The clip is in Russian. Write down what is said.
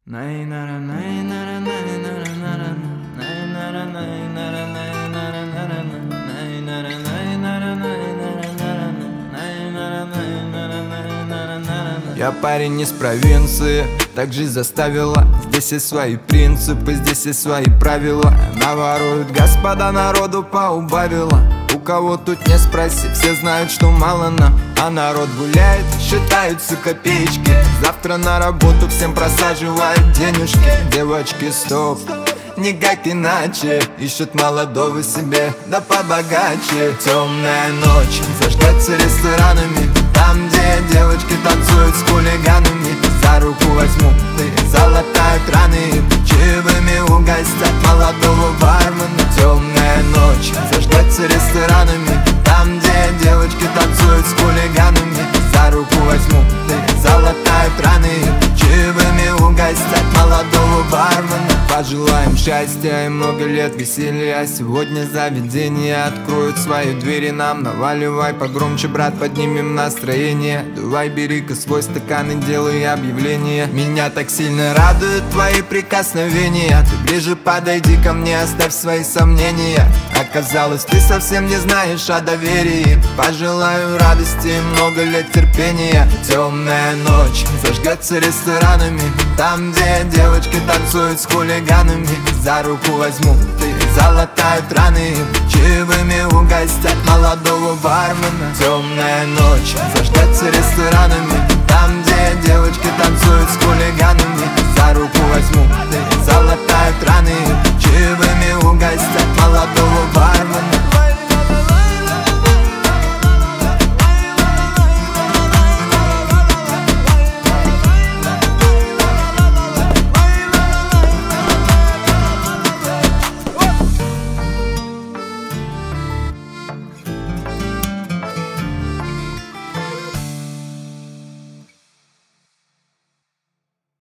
Я парень из провинции, так жизнь заставила. Здесь есть свои принципы, здесь есть свои правила. Наворуют господа, народу поубавила. У кого тут не спроси, все знают, что мало нам. А народ гуляет, считаются копеечки. Завтра на работу всем просаживают денежки. Девочки, стоп, никак иначе. Ищут молодого себе, да побогаче. Темная ночь зажгется ресторанами, там, где девочки танцуют с хулиганами. За руку возьму, ты залатают раны, чаевыми угостят молодого бармена. Темная ночь зажгется ресторанами, там, где девочки танцуют с хулиганами. За руку возьму, ты залатают раны, чаевыми угостят молодого бармена. Пожелаем счастья и много лет веселья. Сегодня заведения откроют свои двери нам. Наваливай погромче, брат, поднимем настроение. Давай, бери-ка свой стакан и делай объявление. Меня так сильно радуют твои прикосновения. Ты ближе подойди ко мне, оставь свои сомнения. Оказалось, ты совсем не знаешь о доверии. Пожелаю радости и много лет терпения. Темная ночь зажгется ресторанами, там, где девочки танцуют с хулиганами. За руку возьму, ты залатают раны, чаевыми угостят молодого бармена. Темная ночь зажгется ресторанами, там, где девочки танцуют с хулиганами.